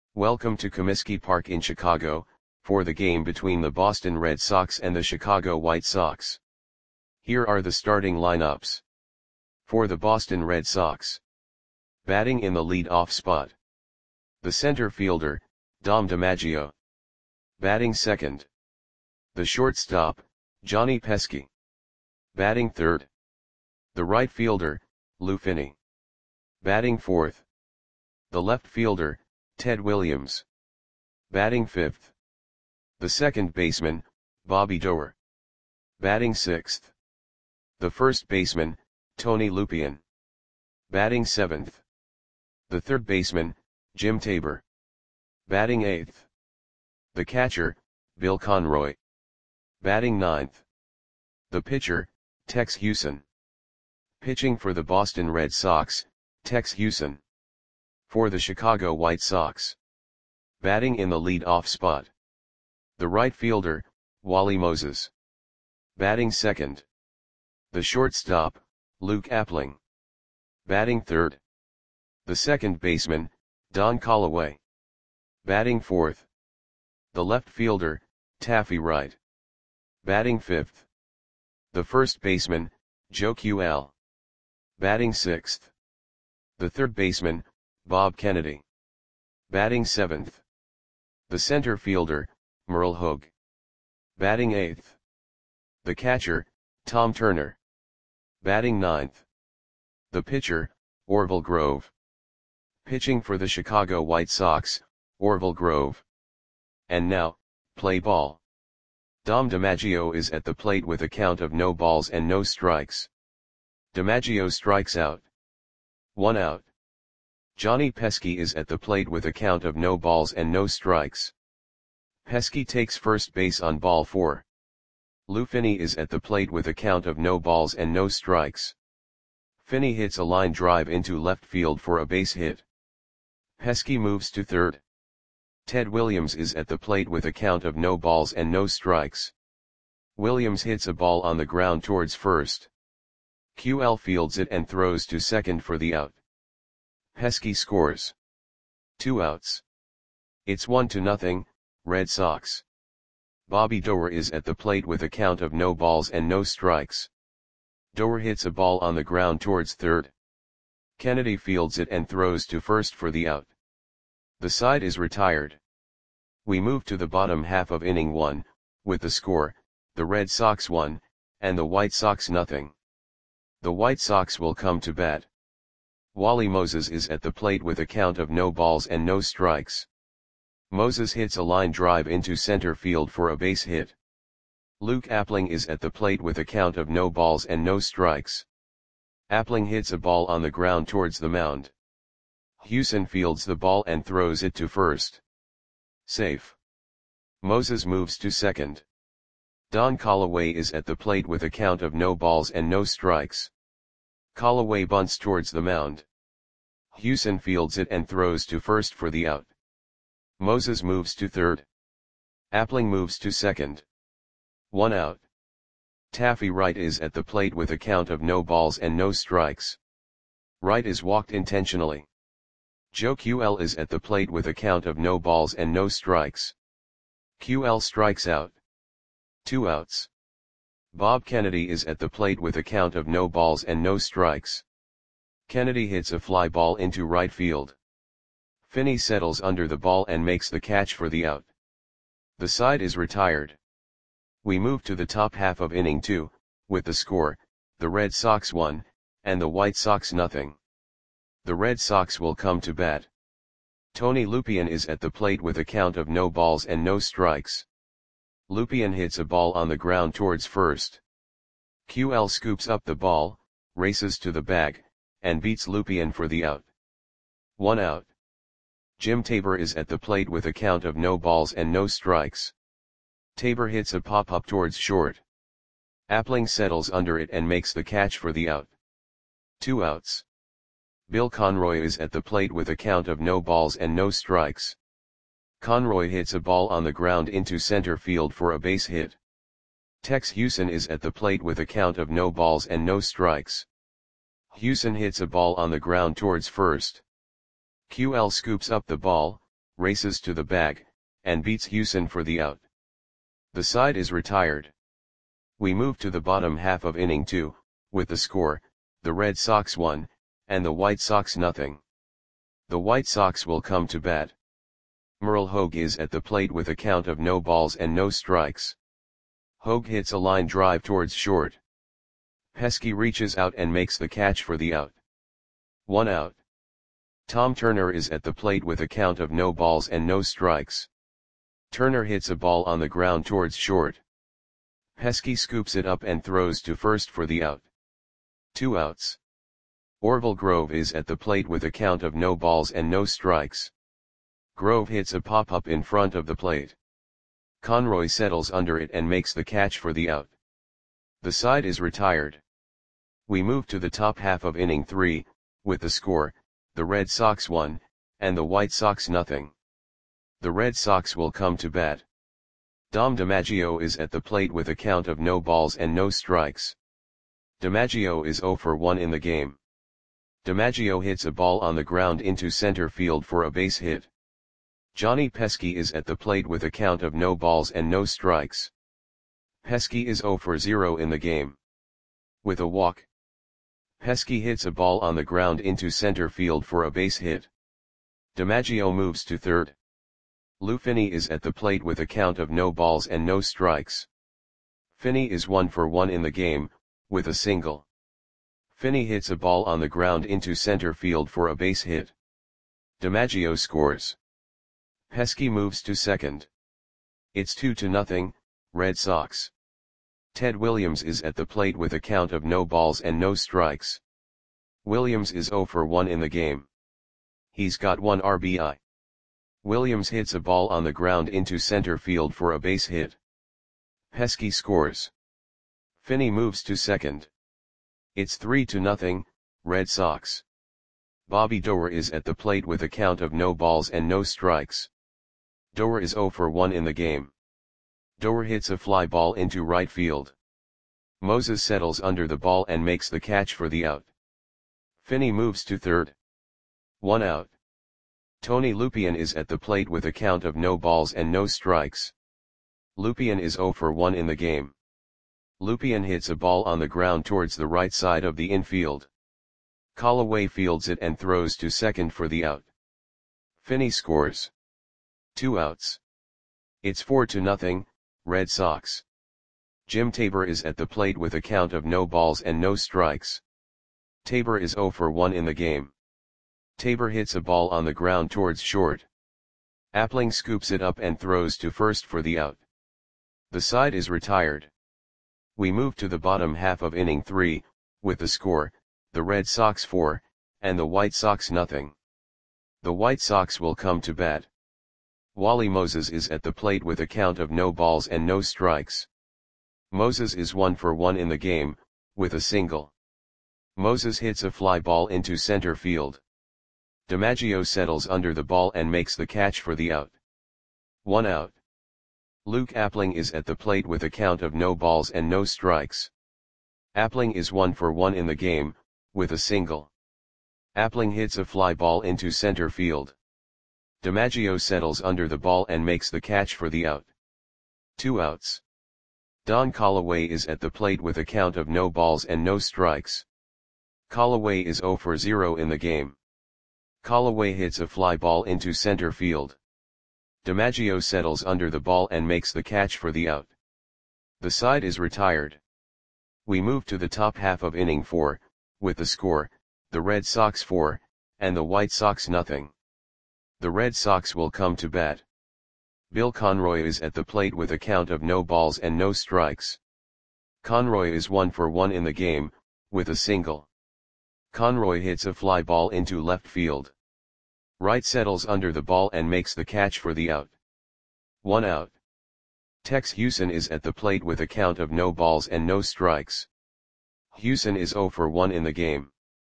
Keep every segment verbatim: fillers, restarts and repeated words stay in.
Welcome to Comiskey Park in Chicago, for the game between the Boston Red Sox and the Chicago White Sox. Here are the starting lineups. For the Boston Red Sox. Batting in the lead-off spot. The center fielder, Dom DiMaggio. Batting second. The shortstop, Johnny Pesky. Batting third. The right fielder, Lou Finney. Batting fourth. The left fielder, Ted Williams. Batting fifth. The second baseman, Bobby Doerr. Batting sixth. The first baseman, Tony Lupien. Batting seventh. The third baseman, Jim Tabor. Batting eighth. The catcher, Bill Conroy. Batting ninth. The pitcher, Tex Hewson. Pitching for the Boston Red Sox, Tex Hewson. For the Chicago White Sox. Batting in the lead-off spot. The right fielder, Wally Moses. Batting second. The shortstop, Luke Appling. Batting third. The second baseman, Don Callaway. Batting fourth. The left fielder, Taffy Wright. Batting fifth. The first baseman, Joe Quell. Batting sixth. The third baseman, Bob Kennedy. Batting seventh. The center fielder, Merle Hogue. Batting eighth. The catcher, Tom Turner. Batting ninth. The pitcher, Orville Grove. Pitching for the Chicago White Sox, Orville Grove. And now, play ball. Dom DiMaggio is at the plate with a count of no balls and no strikes. DiMaggio strikes out. One out. Johnny Pesky is at the plate with a count of no balls and no strikes. Pesky takes first base on ball four. Lou Finney is at the plate with a count of no balls and no strikes. Finney hits a line drive into left field for a base hit. Pesky moves to third. Ted Williams is at the plate with a count of no balls and no strikes. Williams hits a ball on the ground towards first. Quell fields it and throws to second for the out. Pesky scores. Two outs. It's one to nothing, Red Sox. Bobby Doerr is at the plate with a count of no balls and no strikes. Doerr hits a ball on the ground towards third. Kennedy fields it and throws to first for the out. The side is retired. We move to the bottom half of inning one, with the score, the Red Sox one, and the White Sox nothing. The White Sox will come to bat. Wally Moses is at the plate with a count of no balls and no strikes. Moses hits a line drive into center field for a base hit. Luke Appling is at the plate with a count of no balls and no strikes. Appling hits a ball on the ground towards the mound. Hewson fields the ball and throws it to first. Safe. Moses moves to second. Don Callaway is at the plate with a count of no balls and no strikes. Callaway bunts towards the mound. Hewson fields it and throws to first for the out. Moses moves to third. Appling moves to second. One out. Taffy Wright is at the plate with a count of no balls and no strikes. Wright is walked intentionally. Joe Quell is at the plate with a count of no balls and no strikes. Quell strikes out. Two outs. Bob Kennedy is at the plate with a count of no balls and no strikes. Kennedy hits a fly ball into right field. Finney settles under the ball and makes the catch for the out. The side is retired. We move to the top half of inning two, with the score, the Red Sox one, and the White Sox nothing. The Red Sox will come to bat. Tony Lupien is at the plate with a count of no balls and no strikes. Lupien hits a ball on the ground towards first. Quell scoops up the ball, races to the bag, and beats Lupien for the out. One out. Jim Tabor is at the plate with a count of no balls and no strikes. Tabor hits a pop-up towards short. Appling settles under it and makes the catch for the out. Two outs. Bill Conroy is at the plate with a count of no balls and no strikes. Conroy hits a ball on the ground into center field for a base hit. Tex Hewson is at the plate with a count of no balls and no strikes. Hewson hits a ball on the ground towards first. Quell scoops up the ball, races to the bag, and beats Hewson for the out. The side is retired. We move to the bottom half of inning two, with the score, the Red Sox one, and the White Sox nothing. The White Sox will come to bat. Merle Hogue is at the plate with a count of no balls and no strikes. Hogue hits a line drive towards short. Pesky reaches out and makes the catch for the out. One out. Tom Turner is at the plate with a count of no balls and no strikes. Turner hits a ball on the ground towards short. Pesky scoops it up and throws to first for the out. Two outs. Orville Grove is at the plate with a count of no balls and no strikes. Grove hits a pop-up in front of the plate. Conroy settles under it and makes the catch for the out. The side is retired. We move to the top half of inning three, with the score, the Red Sox one, and the White Sox nothing. The Red Sox will come to bat. Dom DiMaggio is at the plate with a count of no balls and no strikes. DiMaggio is zero for one in the game. DiMaggio hits a ball on the ground into center field for a base hit. Johnny Pesky is at the plate with a count of no balls and no strikes. Pesky is zero for zero in the game. With a walk, Pesky hits a ball on the ground into center field for a base hit. DiMaggio moves to third. Lou Finney is at the plate with a count of no balls and no strikes. Finney is one for one in the game, with a single. Finney hits a ball on the ground into center field for a base hit. DiMaggio scores. Pesky moves to second. It's two to nothing, Red Sox. Ted Williams is at the plate with a count of no balls and no strikes. Williams is zero for one in the game. He's got one R B I. Williams hits a ball on the ground into center field for a base hit. Pesky scores. Finney moves to second. It's three to nothing, Red Sox. Bobby Doerr is at the plate with a count of no balls and no strikes. Doerr is zero for one in the game. Doerr hits a fly ball into right field. Moses settles under the ball and makes the catch for the out. Finney moves to third. One out. Tony Lupien is at the plate with a count of no balls and no strikes. Lupien is zero for one in the game. Lupien hits a ball on the ground towards the right side of the infield. Callaway fields it and throws to second for the out. Finney scores. Two outs. It's four to nothing, Red Sox. Jim Tabor is at the plate with a count of no balls and no strikes. Tabor is zero for one in the game. Tabor hits a ball on the ground towards short. Appling scoops it up and throws to first for the out. The side is retired. We move to the bottom half of inning three, with the score, the Red Sox four, and the White Sox nothing. The White Sox will come to bat. Wally Moses is at the plate with a count of no balls and no strikes. Moses is one for one in the game, with a single. Moses hits a fly ball into center field. DiMaggio settles under the ball and makes the catch for the out. One out. Luke Appling is at the plate with a count of no balls and no strikes. Appling is one for one in the game, with a single. Appling hits a fly ball into center field. DiMaggio settles under the ball and makes the catch for the out. Two outs. Don Callaway is at the plate with a count of no balls and no strikes. Callaway is zero for zero in the game. Callaway hits a fly ball into center field. DiMaggio settles under the ball and makes the catch for the out. The side is retired. We move to the top half of inning four, with the score, the Red Sox four, and the White Sox nothing. The Red Sox will come to bat. Bill Conroy is at the plate with a count of no balls and no strikes. Conroy is one for one in the game, with a single. Conroy hits a fly ball into left field. Wright settles under the ball and makes the catch for the out. One out. Tex Hewson is at the plate with a count of no balls and no strikes. Hewson is zero for one in the game.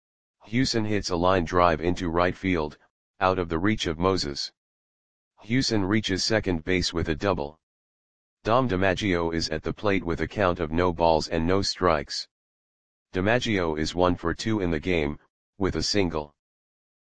Hewson hits a line drive into right field, out of the reach of Moses. Hewson reaches second base with a double. Dom DiMaggio is at the plate with a count of no balls and no strikes. DiMaggio is one for two in the game, with a single.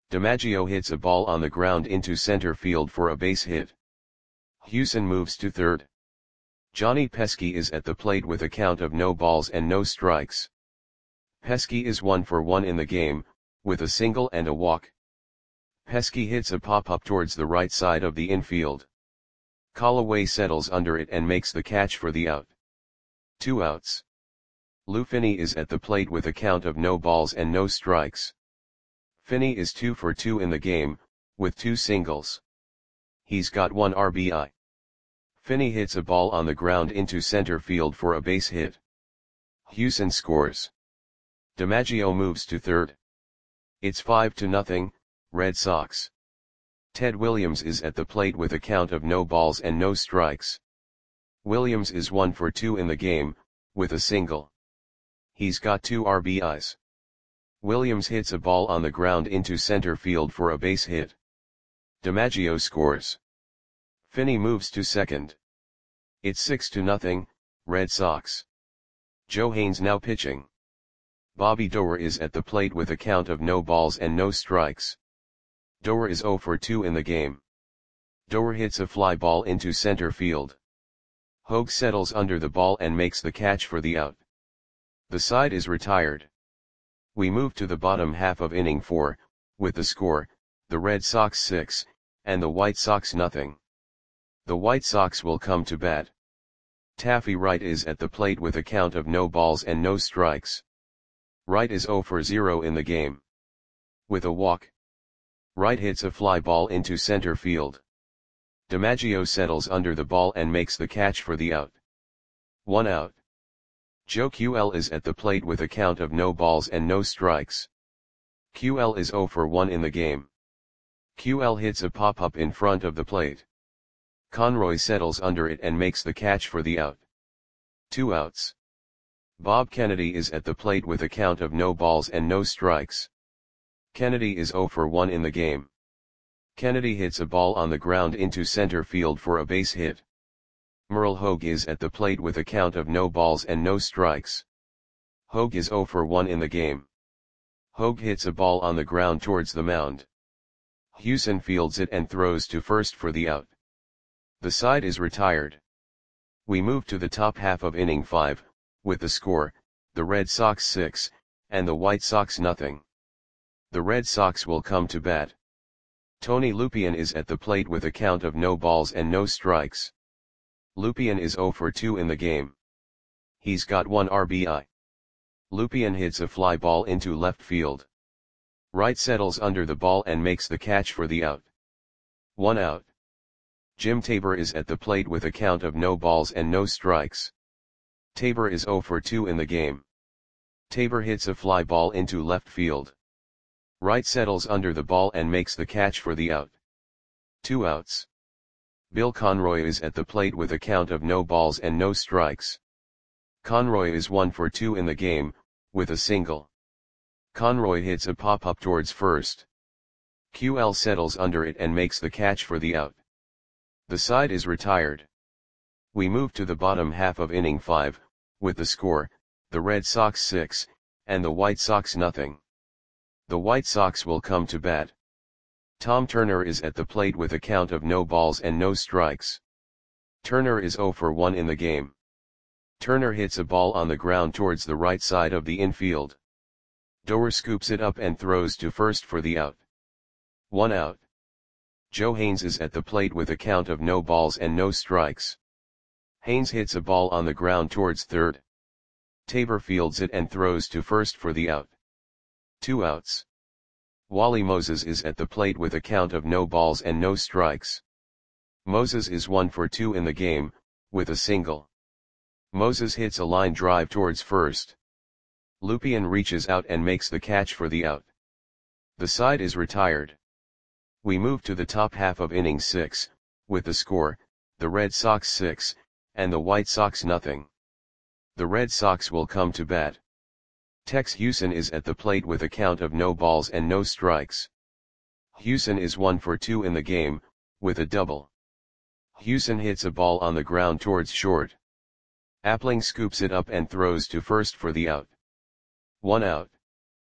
DiMaggio hits a ball on the ground into center field for a base hit. Hewson moves to third. Johnny Pesky is at the plate with a count of no balls and no strikes. Pesky is one for one in the game, with a single and a walk. Pesky hits a pop-up towards the right side of the infield. Callaway settles under it and makes the catch for the out. Two outs. Lou Finney is at the plate with a count of no balls and no strikes. Finney is two for two in the game, with two singles. He's got one R B I. Finney hits a ball on the ground into center field for a base hit. Hewson scores. DiMaggio moves to third. It's five to nothing, Red Sox. Ted Williams is at the plate with a count of no balls and no strikes. Williams is one for two in the game, with a single. He's got two R B Is. Williams hits a ball on the ground into center field for a base hit. DiMaggio scores. Finney moves to second. It's six to nothing, Red Sox. Joe Haynes now pitching. Bobby Doerr is at the plate with a count of no balls and no strikes. Doerr is zero for two in the game. Doerr hits a fly ball into center field. Hogue settles under the ball and makes the catch for the out. The side is retired. We move to the bottom half of inning four, with the score, the Red Sox six, and the White Sox nothing. The White Sox will come to bat. Taffy Wright is at the plate with a count of no balls and no strikes. Wright is zero for zero in the game. With a walk, Wright hits a fly ball into center field. DiMaggio settles under the ball and makes the catch for the out. One out. Joe Q L is at the plate with a count of no balls and no strikes. Q L is zero for one in the game. Q L hits a pop-up in front of the plate. Conroy settles under it and makes the catch for the out. Two outs. Bob Kennedy is at the plate with a count of no balls and no strikes. Kennedy is zero for one in the game. Kennedy hits a ball on the ground into center field for a base hit. Merle Hogue is at the plate with a count of no balls and no strikes. Hogue is zero for one in the game. Hogue hits a ball on the ground towards the mound. Hewson fields it and throws to first for the out. The side is retired. We move to the top half of inning five, with the score, the Red Sox six, and the White Sox nothing. The Red Sox will come to bat. Tony Lupien is at the plate with a count of no balls and no strikes. Lupien is zero for two in the game. He's got one R B I. Lupien hits a fly ball into left field. Wright settles under the ball and makes the catch for the out. One out. Jim Tabor is at the plate with a count of no balls and no strikes. Tabor is zero for two in the game. Tabor hits a fly ball into left field. Wright settles under the ball and makes the catch for the out. Two outs. Bill Conroy is at the plate with a count of no balls and no strikes. Conroy is one for two in the game, with a single. Conroy hits a pop-up towards first. Q L settles under it and makes the catch for the out. The side is retired. We move to the bottom half of inning five, with the score, the Red Sox six, and the White Sox nothing. The White Sox will come to bat. Tom Turner is at the plate with a count of no balls and no strikes. Turner is zero for one in the game. Turner hits a ball on the ground towards the right side of the infield. Doerr scoops it up and throws to first for the out. One out. Joe Haynes is at the plate with a count of no balls and no strikes. Haynes hits a ball on the ground towards third. Tabor fields it and throws to first for the out. Two outs. Wally Moses is at the plate with a count of no balls and no strikes. Moses is one for two in the game, with a single. Moses hits a line drive towards first. Lupien reaches out and makes the catch for the out. The side is retired. We move to the top half of inning six, with the score, the Red Sox six, and the White Sox nothing. The Red Sox will come to bat. Tex Hewson is at the plate with a count of no balls and no strikes. Hewson is one for two in the game, with a double. Hewson hits a ball on the ground towards short. Appling scoops it up and throws to first for the out. One out.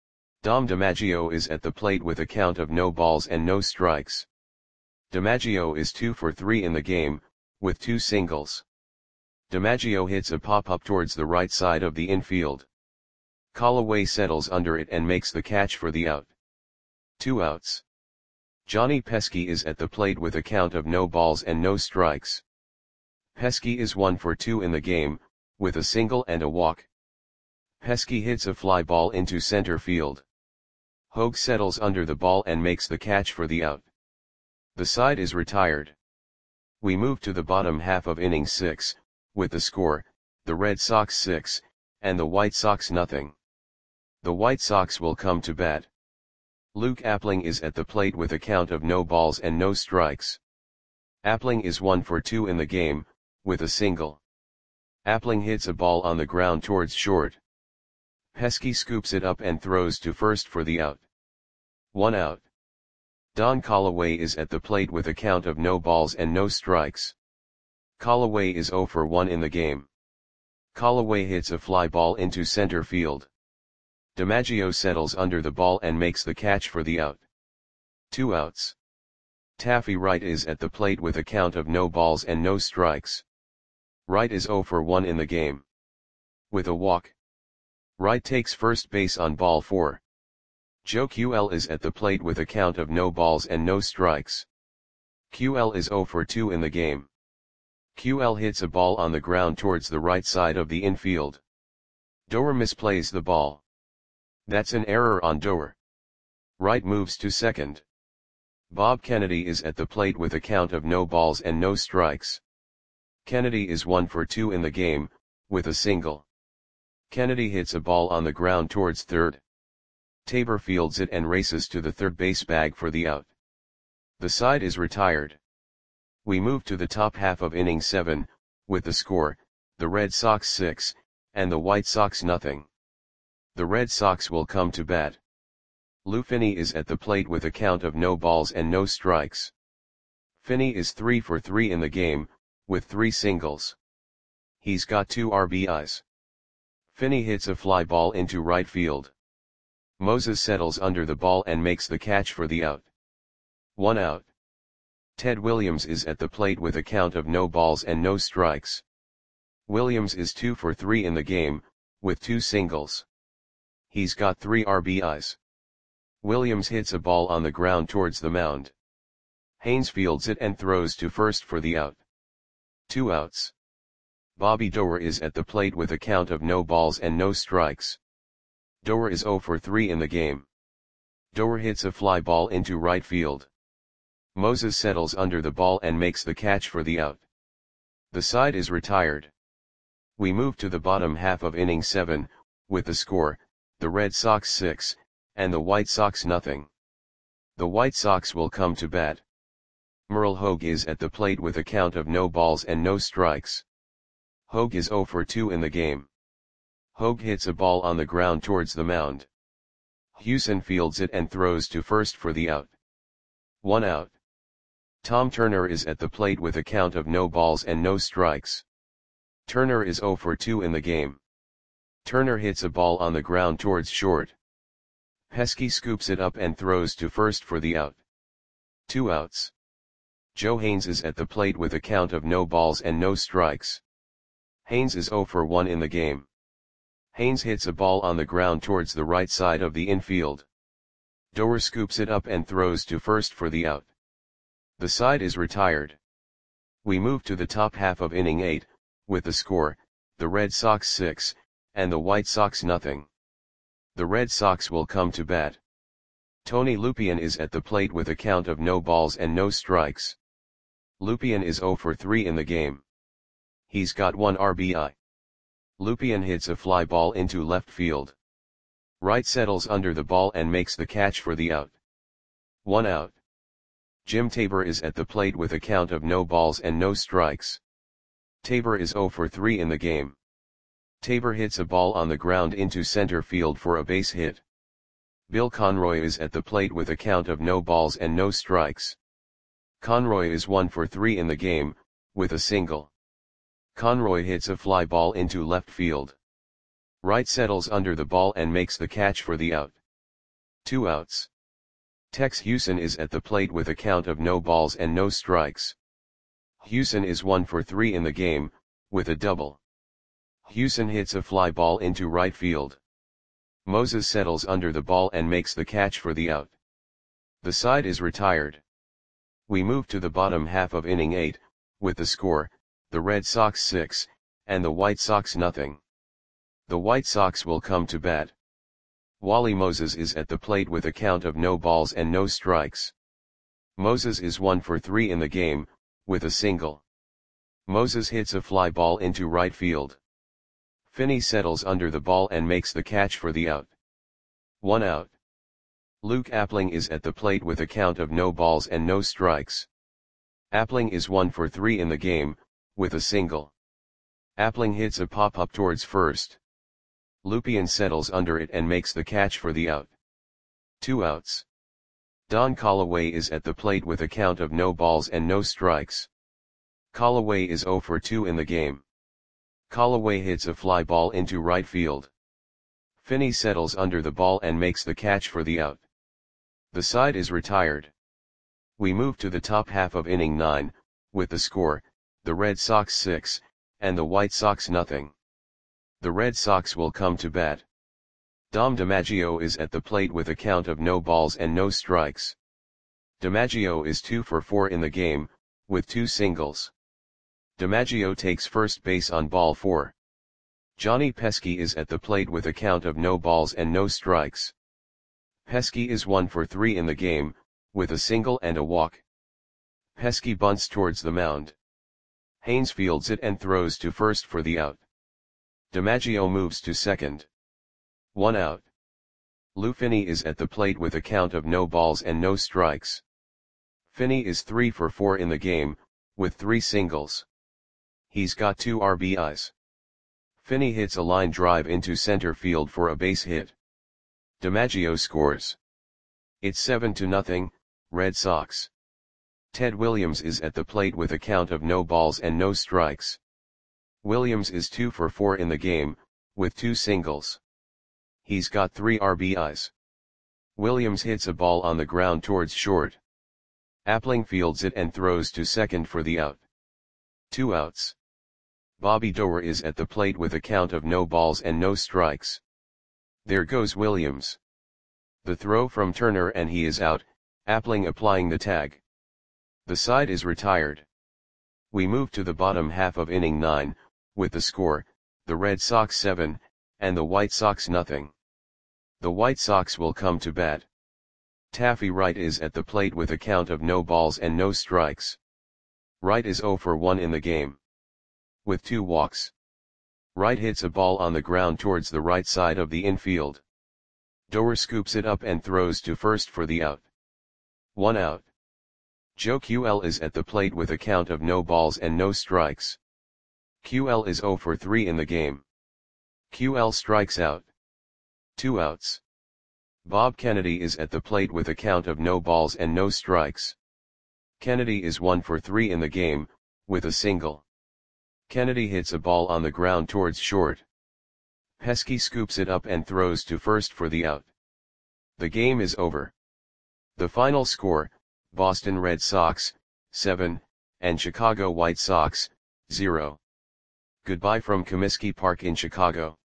Dom DiMaggio is at the plate with a count of no balls and no strikes. DiMaggio is two for three in the game, with two singles. DiMaggio hits a pop-up towards the right side of the infield. Callaway settles under it and makes the catch for the out. Two outs. Johnny Pesky is at the plate with a count of no balls and no strikes. Pesky is one for two in the game, with a single and a walk. Pesky hits a fly ball into center field. Hogue settles under the ball and makes the catch for the out. The side is retired. We move to the bottom half of inning six, with the score, the Red Sox six, and the White Sox nothing. The White Sox will come to bat. Luke Appling is at the plate with a count of no balls and no strikes. Appling is one for two in the game, with a single. Appling hits a ball on the ground towards short. Pesky scoops it up and throws to first for the out. One out. Don Callaway is at the plate with a count of no balls and no strikes. Callaway is zero for one in the game. Callaway hits a fly ball into center field. DiMaggio settles under the ball and makes the catch for the out. Two outs. Taffy Wright is at the plate with a count of no balls and no strikes. Wright is zero for one in the game. With a walk. Wright takes first base on ball four. Joe Q L is at the plate with a count of no balls and no strikes. Q L is zero for two in the game. Q L hits a ball on the ground towards the right side of the infield. Doer misplays the ball. That's an error on Doer. Wright moves to second. Bob Kennedy is at the plate with a count of no balls and no strikes. Kennedy is one for two in the game, with a single. Kennedy hits a ball on the ground towards third. Tabor fields it and races to the third base bag for the out. The side is retired. We move to the top half of inning seven, with the score, the Red Sox six, and the White Sox nothing. The Red Sox will come to bat. Lou Finney is at the plate with a count of no balls and no strikes. Finney is three for three in the game, with three singles. He's got two R B Is. Finney hits a fly ball into right field. Moses settles under the ball and makes the catch for the out. One out. Ted Williams is at the plate with a count of no balls and no strikes. Williams is two for three in the game, with two singles. He's got three R B Is. Williams hits a ball on the ground towards the mound. Haynes fields it and throws to first for the out. Two outs. Bobby Doer is at the plate with a count of no balls and no strikes. Doer is zero for three in the game. Doer hits a fly ball into right field. Moses settles under the ball and makes the catch for the out. The side is retired. We move to the bottom half of inning seven, with the score, the Red Sox six, and the White Sox nothing. The White Sox will come to bat. Merle Hogue is at the plate with a count of no balls and no strikes. Hogue is zero for two in the game. Hogue hits a ball on the ground towards the mound. Hewson fields it and throws to first for the out. One out. Tom Turner is at the plate with a count of no balls and no strikes. Turner is zero for two in the game. Turner hits a ball on the ground towards short. Pesky scoops it up and throws to first for the out. Two outs. Joe Haynes is at the plate with a count of no balls and no strikes. Haynes is zero for one in the game. Haynes hits a ball on the ground towards the right side of the infield. Doer scoops it up and throws to first for the out. The side is retired. We move to the top half of inning eight, with the score, the Red Sox six, and the White Sox nothing. The Red Sox will come to bat. Tony Lupien is at the plate with a count of no balls and no strikes. Lupien is zero for three in the game. He's got one R B I. Lupien hits a fly ball into left field. Wright settles under the ball and makes the catch for the out. One out. Jim Tabor is at the plate with a count of no balls and no strikes. Tabor is zero for three in the game. Tabor hits a ball on the ground into center field for a base hit. Bill Conroy is at the plate with a count of no balls and no strikes. Conroy is one for three in the game, with a single. Conroy hits a fly ball into left field. Wright settles under the ball and makes the catch for the out. Two outs. Tex Houston is at the plate with a count of no balls and no strikes. Houston is one for three in the game, with a double. Houston hits a fly ball into right field. Moses settles under the ball and makes the catch for the out. The side is retired. We move to the bottom half of inning eight, with the score, the Red Sox six, and the White Sox nothing. The White Sox will come to bat. Wally Moses is at the plate with a count of no balls and no strikes. Moses is one for three in the game, with a single. Moses hits a fly ball into right field. Finney settles under the ball and makes the catch for the out. One out. Luke Appling is at the plate with a count of no balls and no strikes. Appling is one for three in the game, with a single. Appling hits a pop-up towards first. Lupien settles under it and makes the catch for the out. Two outs. Don Callaway is at the plate with a count of no balls and no strikes. Callaway is zero for two in the game. Callaway hits a fly ball into right field. Finney settles under the ball and makes the catch for the out. The side is retired. We move to the top half of inning nine, with the score, the Red Sox six, and the White Sox nothing. The Red Sox will come to bat. Dom DiMaggio is at the plate with a count of no balls and no strikes. DiMaggio is two for four in the game, with two singles. DiMaggio takes first base on ball four. Johnny Pesky is at the plate with a count of no balls and no strikes. Pesky is one for three in the game, with a single and a walk. Pesky bunts towards the mound. Haynes fields it and throws to first for the out. DiMaggio moves to second. One out. Lou Finney is at the plate with a count of no balls and no strikes. Finney is three for four in the game, with three singles. He's got two R B Is. Finney hits a line drive into center field for a base hit. DiMaggio scores. It's seven to nothing, Red Sox. Ted Williams is at the plate with a count of no balls and no strikes. Williams is two for four in the game, with two singles. He's got three R B Is. Williams hits a ball on the ground towards short. Appling fields it and throws to second for the out. Two outs. Bobby Doerr is at the plate with a count of no balls and no strikes. There goes Williams. The throw from Turner and he is out, Appling applying the tag. The side is retired. We move to the bottom half of inning nine, with the score, the Red Sox seven, and the White Sox nothing. The White Sox will come to bat. Taffy Wright is at the plate with a count of no balls and no strikes. Wright is zero for one in the game. With two walks. Wright hits a ball on the ground towards the right side of the infield. Doerr scoops it up and throws to first for the out. One out. Joe Q L is at the plate with a count of no balls and no strikes. Q L is zero for three in the game. Q L strikes out. Two outs. Bob Kennedy is at the plate with a count of no balls and no strikes. Kennedy is one for three in the game, with a single. Kennedy hits a ball on the ground towards short. Pesky scoops it up and throws to first for the out. The game is over. The final score, Boston Red Sox, seven, and Chicago White Sox, zero. Goodbye from Comiskey Park in Chicago.